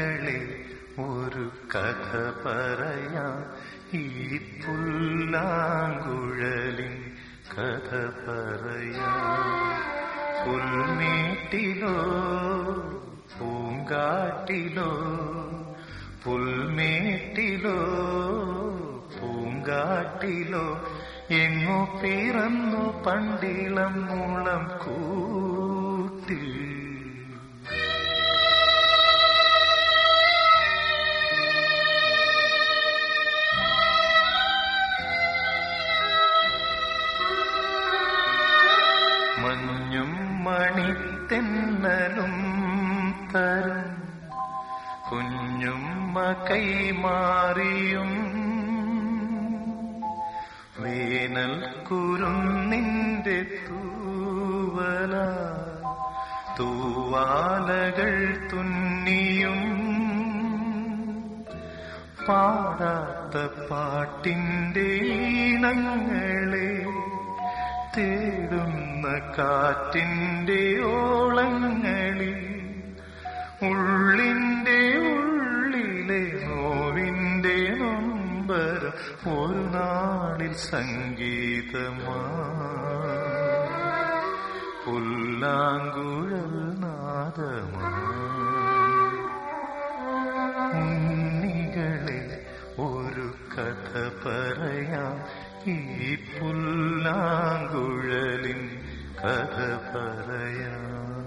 ഉണ്ണികളെ ഒരു കഥ പറയാം, ഈ പുല്ലാങ്കുഴലിൻ കഥ പറയാം. പുൽമേട്ടിലോ പൂങ്കാട്ടിലോ, പുൽമേട്ടിലോ പൂങ്കാട്ടിലോ, എങ്ങോ പിറന്നു പണ്ടിളം മുളം കൂട്ടിൽ. മഞ്ഞും മണിത്തെന്നലും തരും കുഞ്ഞുമ്മ കൈമാറിയും, വേനൽ കുരുന്നിന്റെ തൂവല തൂവാലകൾ തുന്നിയും, പാടാത്ത പാട്ടിന്റെ ഈണങ്ങളെ തേടുന്ന കാറ്റിന്റെ ഓളങ്ങളിൽ, ഉള്ളിന്റെ ഉള്ളിലെ നോവിന്റെ നൊമ്പരം ഒരു നാളിൽ സംഗീതമാ, പുല്ലാങ്കുഴൽ നാദമാ. ഉണ്ണികളെ ഒരു കഥ പറയാം, ഈ പുല്ലാങ്കുഴലിൻ കഥ പറയാം.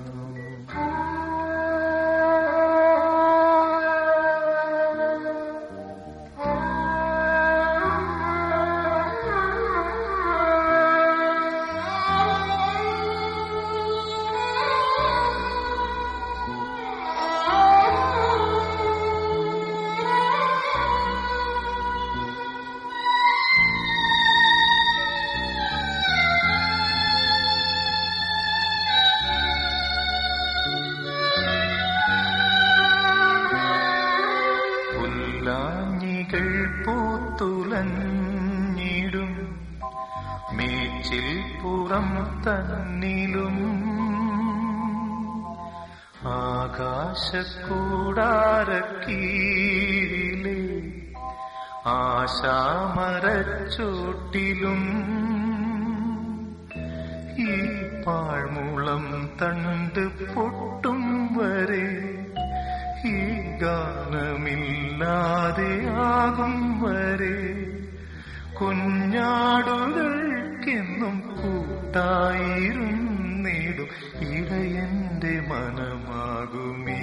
ാഞ്ഞികൾ പൂത്തുലഞ്ഞിടും മേച്ചിൽ പുറം തന്നിലും, ആകാശക്കൂടാരക്കീഴിലെ ആശാമരച്ചോട്ടിലും, ഈ പാഴ്മുളം തണ്ട് പൊട്ടും വരെ, ഈ ഗാനമില്ലാതെയാകും വരെ, കുഞ്ഞാടുകൾക്കെന്നും കൂട്ടായിരുന്നിടും ഇടയന്റെ മനമാകുമേ,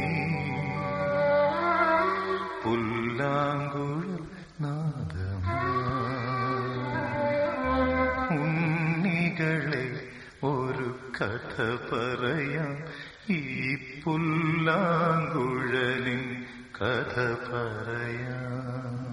പുല്ലാങ്കുഴൽ നാദമാ. ഉണ്ണികളെ ഒരു കഥ പറയാം, ഈ പുല്ലാങ്കുഴലിൻ കഥ പറയാം.